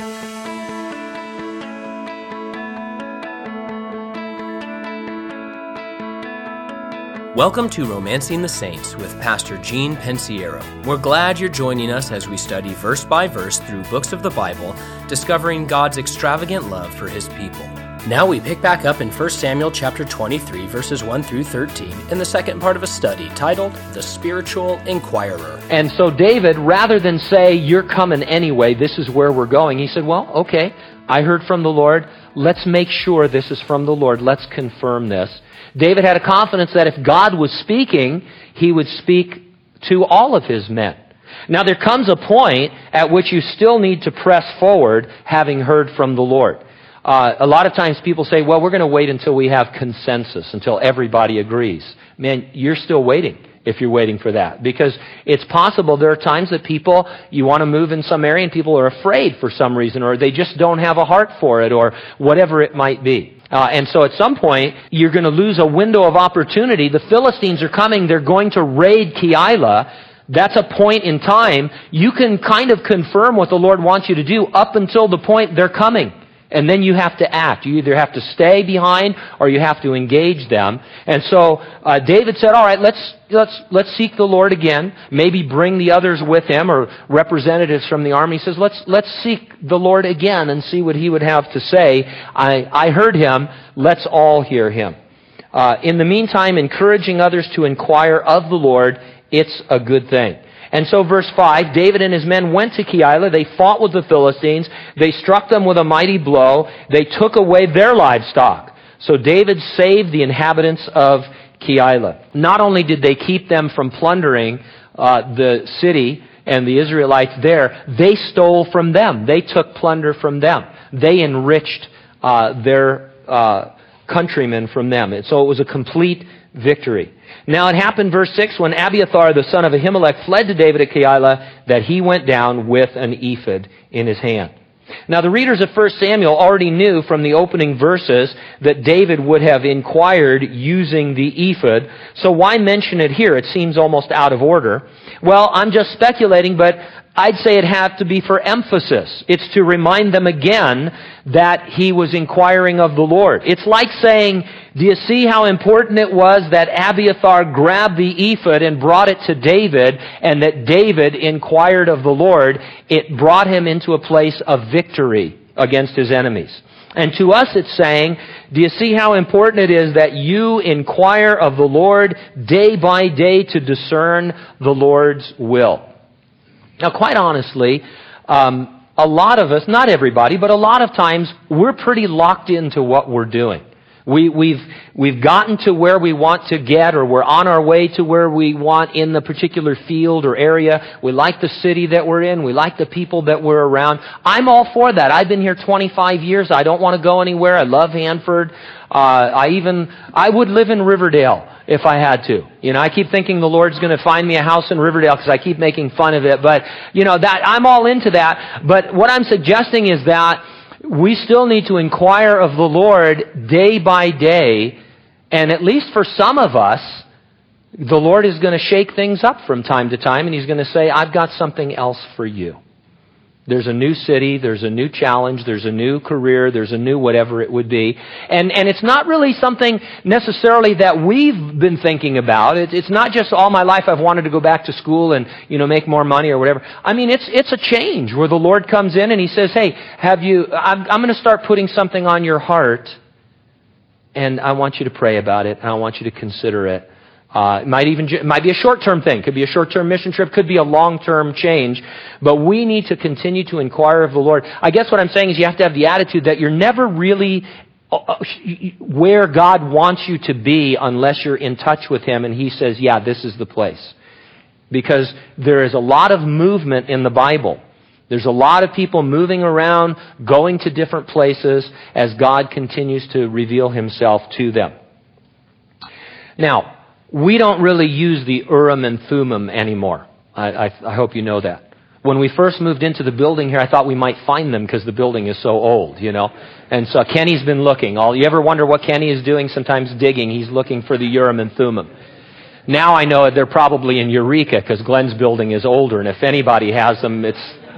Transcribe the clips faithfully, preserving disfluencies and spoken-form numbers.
Welcome to Romancing the Saints with Pastor Gene Pensiero. We're glad you're joining us as we study verse by verse through books of the Bible, discovering God's extravagant love for His people. Now we pick back up in First Samuel chapter twenty-three, verses one through thirteen, in the second part of a study titled The Spiritual Inquirer. And so David, rather than say, you're coming anyway, this is where we're going, he said, well, okay, I heard from the Lord. Let's make sure this is from the Lord. Let's confirm this. David had a confidence that if God was speaking, He would speak to all of His men. Now there comes a point at which you still need to press forward, having heard from the Lord. Uh, a lot of times people say, well, we're going to wait until we have consensus, until everybody agrees. Man, you're still waiting if you're waiting for that. Because it's possible there are times that people, you want to move in some area and people are afraid for some reason, or they just don't have a heart for it, or whatever it might be. Uh, and so at some point, you're going to lose a window of opportunity. The Philistines are coming. They're going to raid Keilah. That's a point in time. You can kind of confirm what the Lord wants you to do up until the point they're coming. And then you have to act. You either have to stay behind or you have to engage them. And so uh, David said, all right, let's let's let's seek the Lord again. Maybe bring the others with him or representatives from the army. He says, let's let's seek the Lord again and see what He would have to say. I, I heard Him. Let's all hear Him. Uh, in the meantime, encouraging others to inquire of the Lord, it's a good thing. And so verse five, David and his men went to Keilah. They fought with the Philistines. They struck them with a mighty blow. They took away their livestock. So David saved the inhabitants of Keilah. Not only did they keep them from plundering uh, the city and the Israelites there, they stole from them. They took plunder from them. They enriched uh, their uh, countrymen from them. And so it was a complete victory. Now it happened, verse six, when Abiathar the son of Ahimelech fled to David at Keilah, that he went down with an ephod in his hand. Now the readers of First Samuel already knew from the opening verses that David would have inquired using the ephod, so why mention it here? It seems almost out of order. Well, I'm just speculating, but I'd say it had to be for emphasis. It's to remind them again that he was inquiring of the Lord. It's like saying, do you see how important it was that Abiathar grabbed the ephod and brought it to David, and that David inquired of the Lord? It brought him into a place of victory against his enemies. And to us it's saying, do you see how important it is that you inquire of the Lord day by day to discern the Lord's will? Now, quite honestly, um, a lot of us, not everybody, but a lot of times, we're pretty locked into what we're doing. We, we've, we've gotten to where we want to get, or we're on our way to where we want in the particular field or area. We like the city that we're in. We like the people that we're around. I'm all for that. I've been here twenty-five years. I don't want to go anywhere. I love Hanford. Uh, I even, I would live in Riverdale if I had to. You know, I keep thinking the Lord's going to find me a house in Riverdale because I keep making fun of it. But, you know, that I'm all into that. But what I'm suggesting is that we still need to inquire of the Lord day by day, and at least for some of us, the Lord is going to shake things up from time to time, and He's going to say, I've got something else for you. There's a new city, there's a new challenge, there's a new career, there's a new whatever it would be. And and it's not really something necessarily that we've been thinking about. It, it's not just all my life I've wanted to go back to school and, you know, make more money or whatever. I mean, it's it's a change where the Lord comes in and He says, hey, have you, I'm, I'm going to start putting something on your heart, and I want you to pray about it, and I want you to consider it. Uh, it might even it might be a short-term thing. Could be a short-term mission trip. Could be a long-term change. But we need to continue to inquire of the Lord. I guess what I'm saying is you have to have the attitude that you're never really where God wants you to be unless you're in touch with Him and He says, yeah, this is the place. Because there is a lot of movement in the Bible. There's a lot of people moving around, going to different places as God continues to reveal Himself to them. Now, we don't really use the Urim and Thummim anymore. I, I, I hope you know that. When we first moved into the building here, I thought we might find them because the building is so old, you know. And so Kenny's been looking. All you ever wonder what Kenny is doing? Sometimes digging. He's looking for the Urim and Thummim. Now I know they're probably in Eureka because Glenn's building is older, and if anybody has them, it's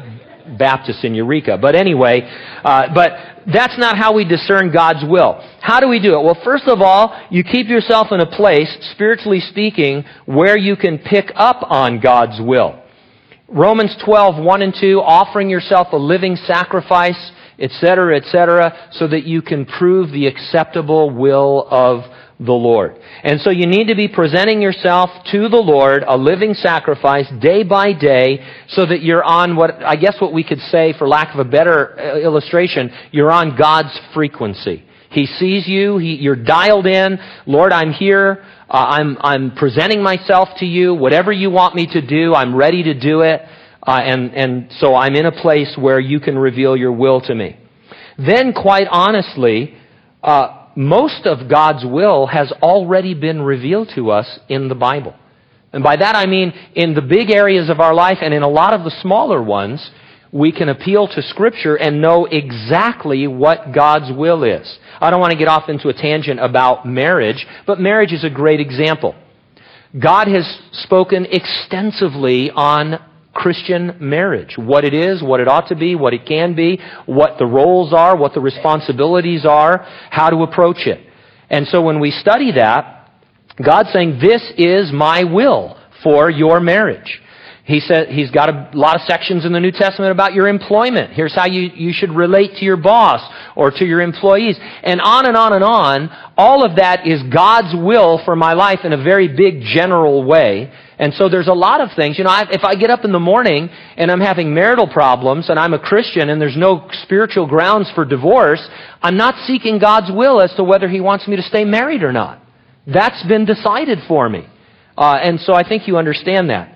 like Baptists in Eureka. But anyway, uh, but that's not how we discern God's will. How do we do it? Well, first of all, you keep yourself in a place, spiritually speaking, where you can pick up on God's will. Romans twelve, one and two, offering yourself a living sacrifice, et cetera, et cetera, so that you can prove the acceptable will of the Lord. And so you need to be presenting yourself to the Lord, a living sacrifice, day by day, so that you're on what, I guess what we could say, for lack of a better illustration, you're on God's frequency. He sees you, he, you're dialed in. Lord, I'm here. Uh, I'm, I'm presenting myself to you. Whatever you want me to do, I'm ready to do it. Uh, and, and so I'm in a place where you can reveal your will to me. Then, quite honestly, uh, most of God's will has already been revealed to us in the Bible. And by that I mean in the big areas of our life and in a lot of the smaller ones, we can appeal to Scripture and know exactly what God's will is. I don't want to get off into a tangent about marriage, but marriage is a great example. God has spoken extensively on Christian marriage. What it is, what it ought to be, what it can be, what the roles are, what the responsibilities are, how to approach it. And so when we study that, God's saying, this is my will for your marriage. He said, He's got a lot of sections in the New Testament about your employment. Here's how you, you should relate to your boss or to your employees. And on and on and on. All of that is God's will for my life in a very big general way. And so there's a lot of things. You know, I, if I get up in the morning and I'm having marital problems and I'm a Christian and there's no spiritual grounds for divorce, I'm not seeking God's will as to whether He wants me to stay married or not. That's been decided for me. Uh, and so I think you understand that.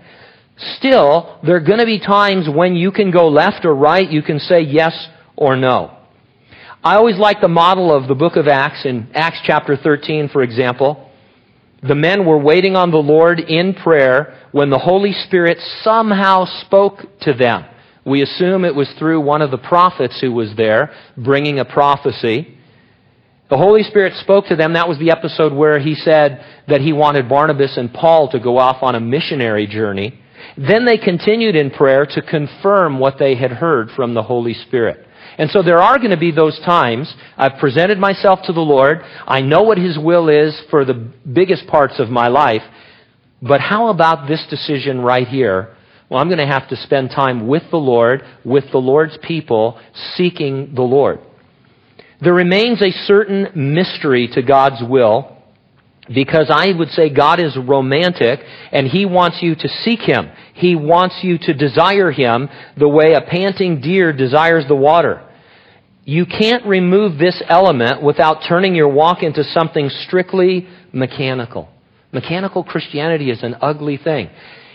Still, there are going to be times when you can go left or right. You can say yes or no. I always like the model of the book of Acts, in Acts chapter thirteen, for example. The men were waiting on the Lord in prayer when the Holy Spirit somehow spoke to them. We assume it was through one of the prophets who was there, bringing a prophecy. The Holy Spirit spoke to them. That was the episode where He said that He wanted Barnabas and Paul to go off on a missionary journey. Then they continued in prayer to confirm what they had heard from the Holy Spirit. And so there are going to be those times. I've presented myself to the Lord. I know what His will is for the biggest parts of my life. But how about this decision right here? Well, I'm going to have to spend time with the Lord, with the Lord's people, seeking the Lord. There remains a certain mystery to God's will, because I would say God is romantic and He wants you to seek Him. He wants you to desire Him the way a panting deer desires the water. You can't remove this element without turning your walk into something strictly mechanical. Mechanical Christianity is an ugly thing.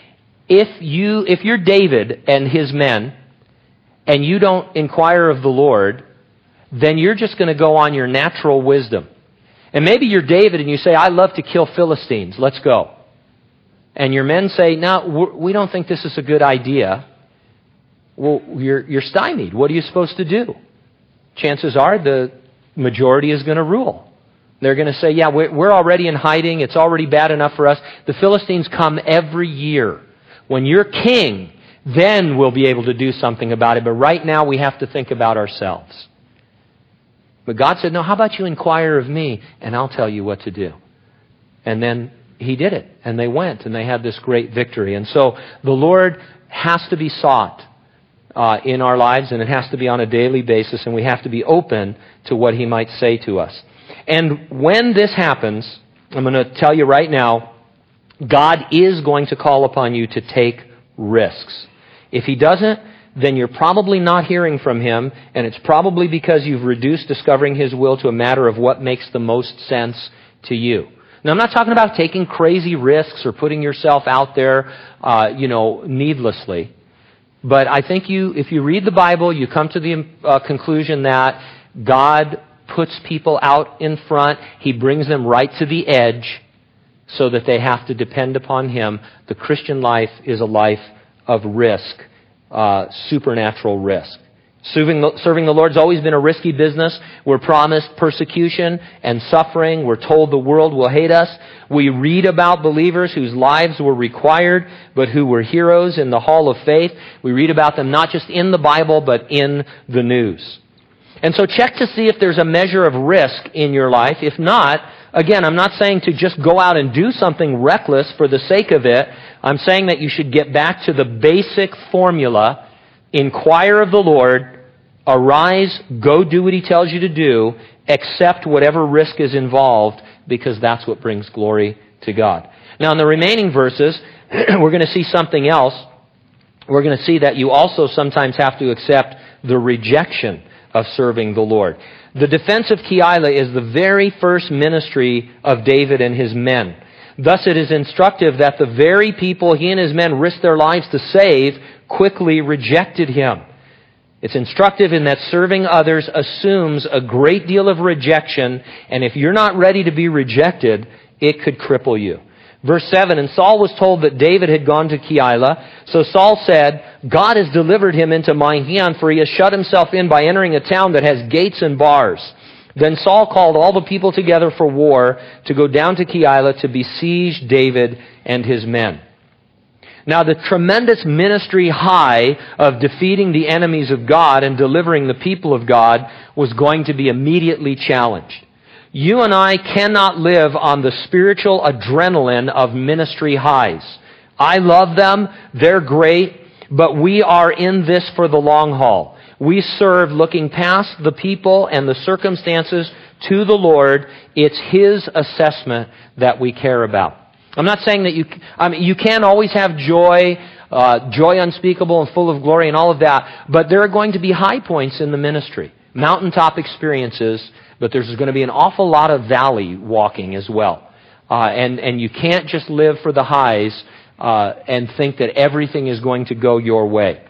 If you, if you're David and his men and you don't inquire of the Lord, then you're just going to go on your natural wisdom. And maybe you're David and you say, I love to kill Philistines. Let's go. And your men say, no, we don't think this is a good idea. Well, you're, you're stymied. What are you supposed to do? Chances are the majority is going to rule. They're going to say, yeah, we're already in hiding. It's already bad enough for us. The Philistines come every year. When you're king, then we'll be able to do something about it. But right now we have to think about ourselves. But God said, no, how about you inquire of me and I'll tell you what to do. And then He did it. And they went and they had this great victory. And so the Lord has to be sought uh, in our lives, and it has to be on a daily basis, and we have to be open to what He might say to us. And when this happens, I'm going to tell you right now, God is going to call upon you to take risks. If He doesn't, then you're probably not hearing from Him, and it's probably because you've reduced discovering His will to a matter of what makes the most sense to you. Now, I'm not talking about taking crazy risks or putting yourself out there, uh, you know, needlessly. But I think you, if you read the Bible, you come to the uh, conclusion that God puts people out in front. He brings them right to the edge so that they have to depend upon Him. The Christian life is a life of risk. Uh, supernatural risk. Serving the, serving the Lord's always been a risky business. We're promised persecution and suffering. We're told the world will hate us. We read about believers whose lives were required, but who were heroes in the hall of faith. We read about them not just in the Bible, but in the news. And so check to see if there's a measure of risk in your life. If not, again, I'm not saying to just go out and do something reckless for the sake of it. I'm saying that you should get back to the basic formula. Inquire of the Lord, arise, go do what He tells you to do, accept whatever risk is involved, because that's what brings glory to God. Now, in the remaining verses, we're going to see something else. We're going to see that you also sometimes have to accept the rejection of serving the Lord. The defense of Keilah is the very first ministry of David and his men. Thus, it is instructive that the very people he and his men risked their lives to save quickly rejected him. It's instructive in that serving others assumes a great deal of rejection, and if you're not ready to be rejected, it could cripple you. Verse seven, and Saul was told that David had gone to Keilah. So Saul said, God has delivered him into my hand, for he has shut himself in by entering a town that has gates and bars. Then Saul called all the people together for war to go down to Keilah to besiege David and his men. Now, the tremendous ministry high of defeating the enemies of God and delivering the people of God was going to be immediately challenged. You and I cannot live on the spiritual adrenaline of ministry highs. I love them, they're great, but we are in this for the long haul. We serve looking past the people and the circumstances to the Lord. It's His assessment that we care about. I'm not saying that you, I mean, you can always have joy, uh, joy unspeakable and full of glory and all of that, but there are going to be high points in the ministry, mountaintop experiences, but there's going to be an awful lot of valley walking as well. Uh, and, and you can't just live for the highs uh, and think that everything is going to go your way.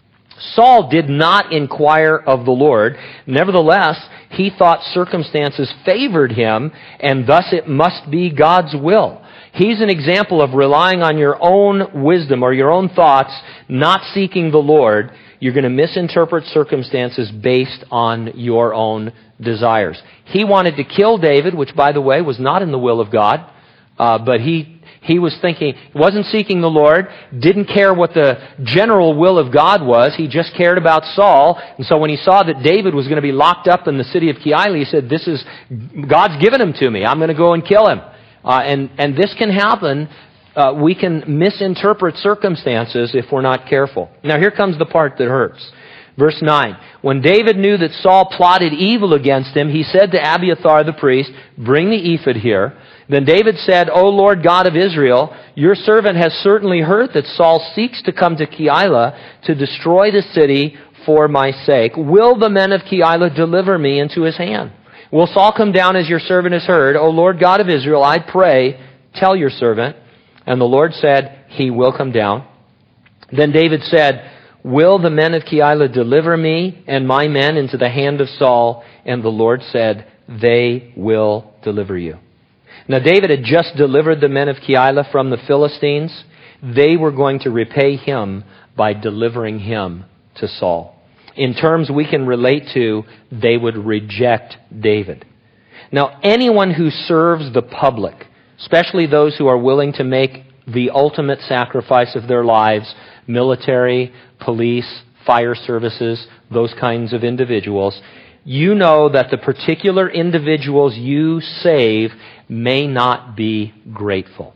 Saul did not inquire of the Lord. Nevertheless, he thought circumstances favored him, and thus it must be God's will. He's an example of relying on your own wisdom or your own thoughts, not seeking the Lord. You're going to misinterpret circumstances based on your own desires. He wanted to kill David, which, by the way, was not in the will of God, uh, but he he was thinking, wasn't seeking the Lord, didn't care what the general will of God was. He just cared about Saul. And so when he saw that David was going to be locked up in the city of Keilah, he said, "This is God's given him to me. I'm going to go and kill him." Uh, and, and this can happen. Uh, we can misinterpret circumstances if we're not careful. Now here comes the part that hurts. Verse nine. When David knew that Saul plotted evil against him, he said to Abiathar the priest, "Bring the ephod here." Then David said, "O Lord God of Israel, your servant has certainly heard that Saul seeks to come to Keilah to destroy the city for my sake. Will the men of Keilah deliver me into his hand? Will Saul come down as your servant has heard? O Lord God of Israel, I pray, tell your servant." And the Lord said, "He will come down." Then David said, "Will the men of Keilah deliver me and my men into the hand of Saul?" And the Lord said, "They will deliver you." Now David had just delivered the men of Keilah from the Philistines. They were going to repay him by delivering him to Saul. In terms we can relate to, they would reject David. Now anyone who serves the public, especially those who are willing to make the ultimate sacrifice of their lives, military, police, fire services, those kinds of individuals, you know that the particular individuals you save may not be grateful.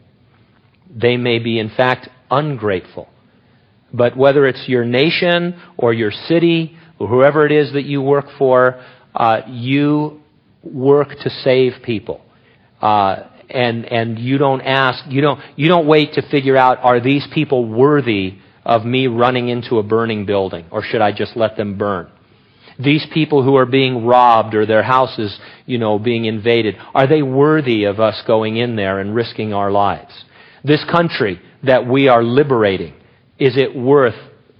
They may be, in fact, ungrateful. But whether it's your nation or your city or whoever it is that you work for, uh, you work to save people. Uh, and and you don't ask, you don't you don't wait to figure out, are these people worthy of me running into a burning building, or should I just let them burn? These people who are being robbed or their houses, you know, being invaded, are they worthy of us going in there and risking our lives? This country that we are liberating, is it worth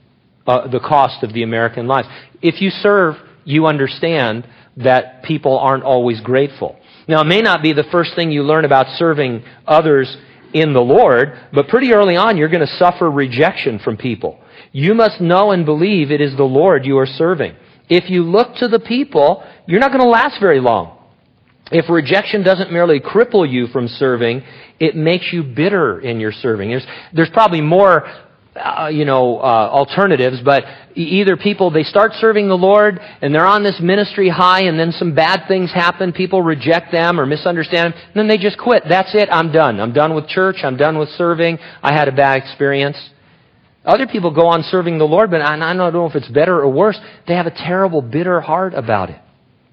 uh, the cost of the American life? If you serve, you understand that people aren't always grateful. Now, it may not be the first thing you learn about serving others in the Lord, but pretty early on you're going to suffer rejection from people. You must know and believe it is the Lord you are serving. If you look to the people, you're not going to last very long. If rejection doesn't merely cripple you from serving, it makes you bitter in your serving. There's, there's probably more, uh, you know, uh, alternatives, but either people, they start serving the Lord and they're on this ministry high and then some bad things happen, people reject them or misunderstand them, and then they just quit. That's it, I'm done. I'm done with church, I'm done with serving, I had a bad experience. Other people go on serving the Lord, but I don't know if it's better or worse. They have a terrible, bitter heart about it.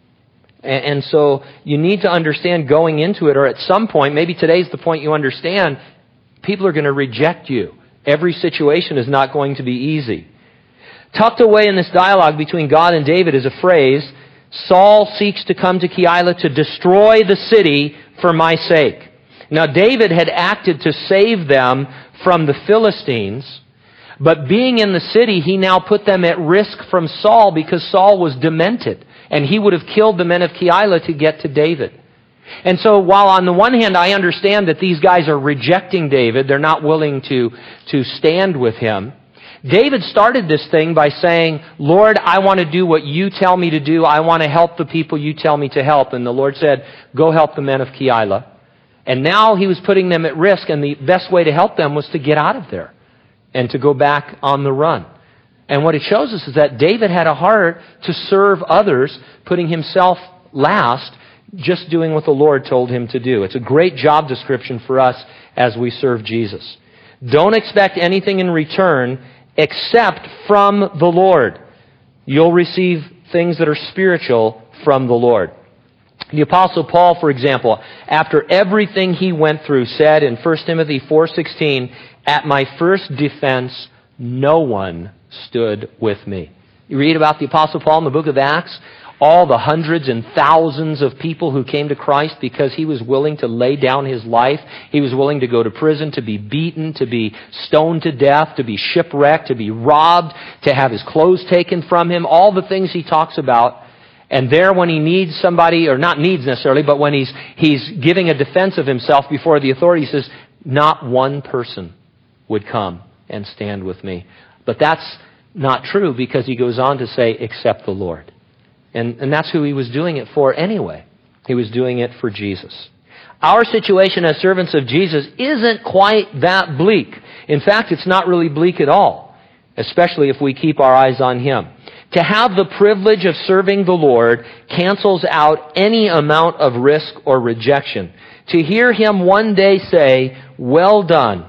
And so you need to understand going into it, or at some point, maybe today's the point you understand, people are going to reject you. Every situation is not going to be easy. Tucked away in this dialogue between God and David is a phrase, Saul seeks to come to Keilah to destroy the city for my sake. Now David had acted to save them from the Philistines, but being in the city, he now put them at risk from Saul because Saul was demented. And he would have killed the men of Keilah to get to David. And so while on the one hand I understand that these guys are rejecting David, they're not willing to, to stand with him, David started this thing by saying, Lord, I want to do what you tell me to do. I want to help the people you tell me to help. And the Lord said, go help the men of Keilah. And now he was putting them at risk, and the best way to help them was to get out of there and to go back on the run. And what it shows us is that David had a heart to serve others, putting himself last, just doing what the Lord told him to do. It's a great job description for us as we serve Jesus. Don't expect anything in return except from the Lord. You'll receive things that are spiritual from the Lord. The Apostle Paul, for example, after everything he went through, said in First Timothy four sixteen, at my first defense, no one stood with me. You read about the Apostle Paul in the book of Acts, all the hundreds and thousands of people who came to Christ because he was willing to lay down his life. He was willing to go to prison, to be beaten, to be stoned to death, to be shipwrecked, to be robbed, to have his clothes taken from him, all the things he talks about. And there when he needs somebody, or not needs necessarily, but when he's, he's giving a defense of himself before the authorities, he says, not one person would come and stand with me. But that's not true, because he goes on to say, except the Lord. And, and that's who he was doing it for anyway. He was doing it for Jesus. Our situation as servants of Jesus isn't quite that bleak. In fact, it's not really bleak at all, especially if we keep our eyes on Him. To have the privilege of serving the Lord cancels out any amount of risk or rejection. To hear Him one day say, well done,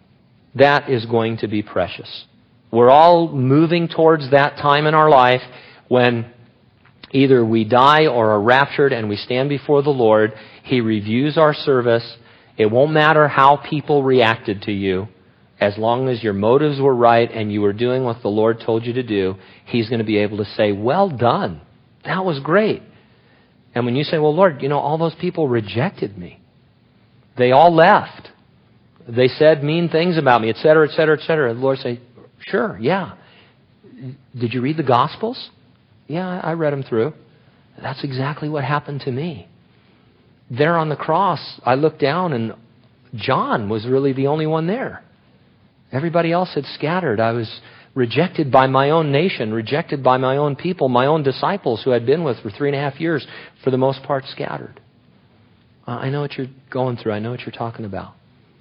that is going to be precious. We're all moving towards that time in our life when either we die or are raptured and we stand before the Lord. He reviews our service. It won't matter how people reacted to you. As long as your motives were right and you were doing what the Lord told you to do, He's going to be able to say, well done. That was great. And when you say, well, Lord, you know, all those people rejected me. They all left. They said mean things about me, et cetera, et cetera, et cetera. The Lord say, sure, yeah. Did you read the Gospels? Yeah, I read them through. That's exactly what happened to me. There on the cross, I looked down and John was really the only one there. Everybody else had scattered. I was rejected by my own nation, rejected by my own people, my own disciples who I'd been with for three and a half years, for the most part scattered. Uh, I know what you're going through. I know what you're talking about.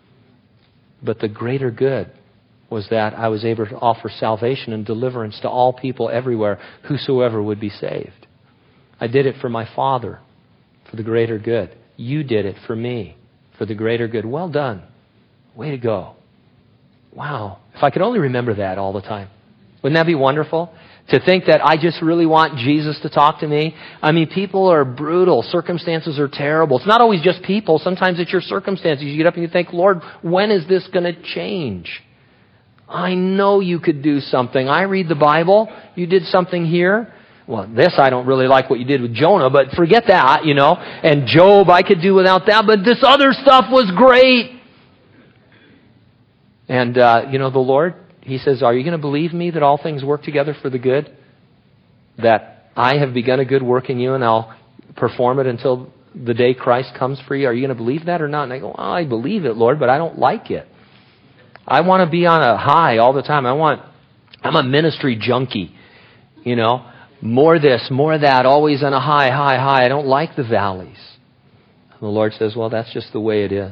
But the greater good was that I was able to offer salvation and deliverance to all people everywhere, whosoever would be saved. I did it for my Father, for the greater good. You did it for me, for the greater good. Well done. Way to go. Wow. If I could only remember that all the time. Wouldn't that be wonderful? To think that I just really want Jesus to talk to me. I mean, people are brutal. Circumstances are terrible. It's not always just people. Sometimes it's your circumstances. You get up and you think, Lord, when is this going to change? I know you could do something. I read the Bible. You did something here. Well, this I don't really like what you did with Jonah, but forget that, you know. And Job, I could do without that, but this other stuff was great. And, uh, you know, the Lord, He says, are you going to believe me that all things work together for the good? That I have begun a good work in you and I'll perform it until the day Christ comes for you? Are you going to believe that or not? And I go, well, I believe it, Lord, but I don't like it. I want to be on a high all the time. I want, I'm a ministry junkie, you know. More this, more that, always on a high, high, high. I don't like the valleys. And the Lord says, well, that's just the way it is.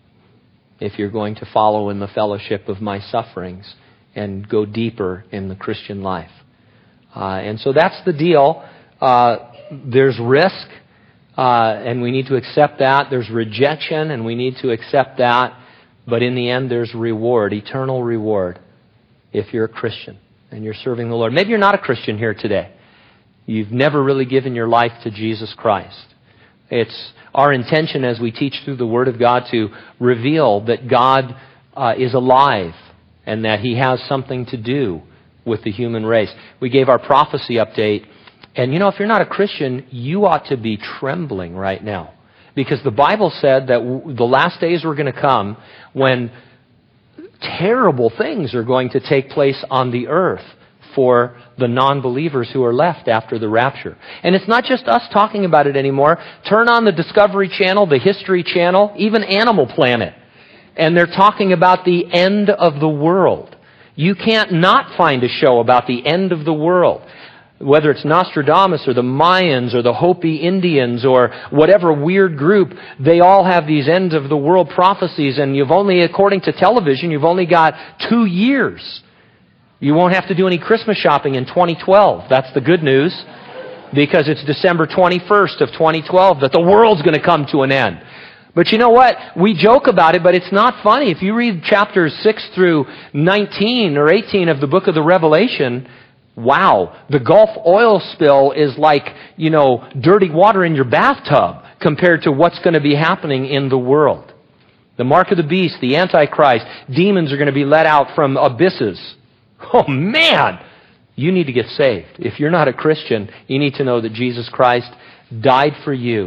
If you're going to follow in the fellowship of my sufferings and go deeper in the Christian life. Uh, and so that's the deal. Uh, there's risk, uh, and we need to accept that. There's rejection, and we need to accept that. But in the end, there's reward, eternal reward, if you're a Christian and you're serving the Lord. Maybe you're not a Christian here today. You've never really given your life to Jesus Christ. It's our intention as we teach through the Word of God to reveal that God uh, is alive and that He has something to do with the human race. We gave our prophecy update, and you know, if you're not a Christian, you ought to be trembling right now. Because the Bible said that w- the last days were going to come when terrible things are going to take place on the earth for the non-believers who are left after the rapture. And it's not just us talking about it anymore. Turn on the Discovery Channel, the History Channel, even Animal Planet. And they're talking about the end of the world. You can't not find a show about the end of the world. Whether it's Nostradamus or the Mayans or the Hopi Indians or whatever weird group, they all have these end of the world prophecies, and you've only, according to television, you've only got two years. You won't have to do any Christmas shopping in twenty twelve. That's the good news, because it's December twenty-first of twenty twelve that the world's going to come to an end. But you know what? We joke about it, but it's not funny. If you read chapters six through nineteen or eighteen of the book of the Revelation, wow, the Gulf oil spill is like, you know, dirty water in your bathtub compared to what's going to be happening in the world. The mark of the beast, the Antichrist, demons are going to be let out from abysses. Oh man, you need to get saved. If you're not a Christian, you need to know that Jesus Christ died for you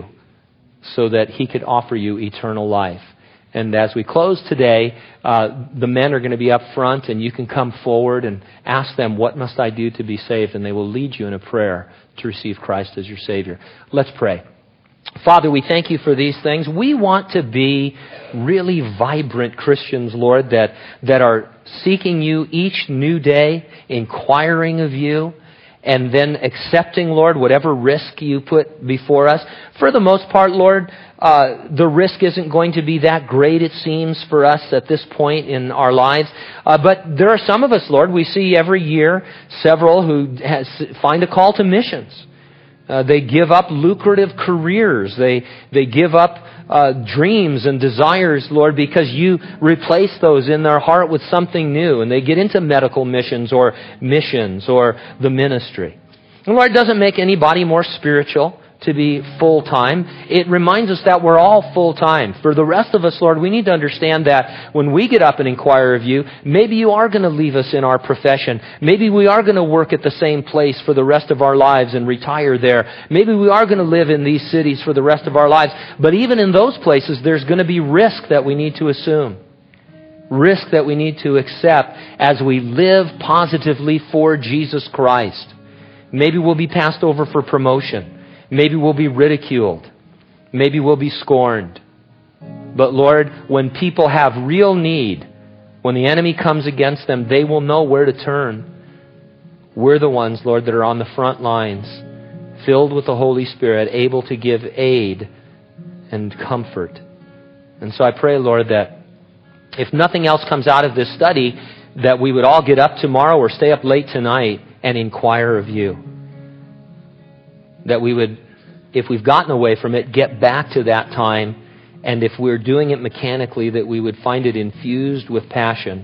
so that He could offer you eternal life. And as we close today, uh, the men are going to be up front, and you can come forward and ask them, what must I do to be saved? And they will lead you in a prayer to receive Christ as your Savior. Let's pray. Father, we thank You for these things. We want to be really vibrant Christians, Lord, that, that are seeking You each new day, inquiring of You, and then accepting, Lord, whatever risk You put before us. For the most part, Lord, uh, the risk isn't going to be that great, it seems, for us at this point in our lives. Uh, but there are some of us, Lord, we see every year several who has, find a call to missions. Uh, they give up lucrative careers. They they give up uh, dreams and desires, Lord, because You replace those in their heart with something new. And they get into medical missions or missions or the ministry. And Lord, it doesn't make anybody more spiritual to be full-time. It reminds us that we're all full-time. For the rest of us, Lord, we need to understand that when we get up and inquire of You, maybe You are going to leave us in our profession. Maybe we are going to work at the same place for the rest of our lives and retire there. Maybe we are going to live in these cities for the rest of our lives. But even in those places, there's going to be risk that we need to assume. Risk that we need to accept as we live positively for Jesus Christ. Maybe we'll be passed over for promotion. Maybe we'll be ridiculed. Maybe we'll be scorned. But Lord, when people have real need, when the enemy comes against them, they will know where to turn. We're the ones, Lord, that are on the front lines, filled with the Holy Spirit, able to give aid and comfort. And so I pray, Lord, that if nothing else comes out of this study, that we would all get up tomorrow or stay up late tonight and inquire of You. That we would, if we've gotten away from it, get back to that time. And if we're doing it mechanically, that we would find it infused with passion.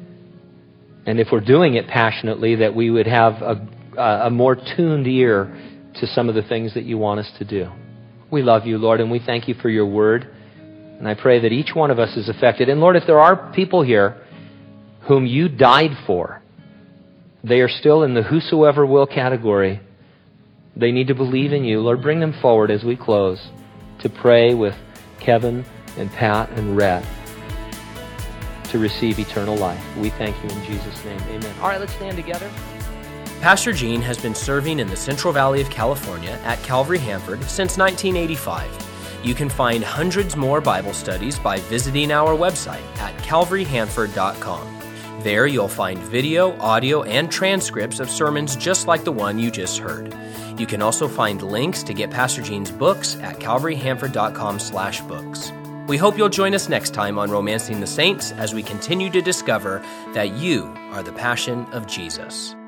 And if we're doing it passionately, that we would have a, a more tuned ear to some of the things that You want us to do. We love You, Lord, and we thank You for Your word. And I pray that each one of us is affected. And Lord, if there are people here whom You died for, they are still in the whosoever will category. They need to believe in You. Lord, bring them forward as we close to pray with Kevin and Pat and Rhett to receive eternal life. We thank You in Jesus' name. Amen. All right, let's stand together. Pastor Gene has been serving in the Central Valley of California at Calvary Hanford since nineteen eighty-five. You can find hundreds more Bible studies by visiting our website at calvary hanford dot com. There you'll find video, audio, and transcripts of sermons just like the one you just heard. You can also find links to get Pastor Gene's books at calvary hanford dot com slash books. We hope you'll join us next time on Romancing the Saints as we continue to discover that you are the passion of Jesus.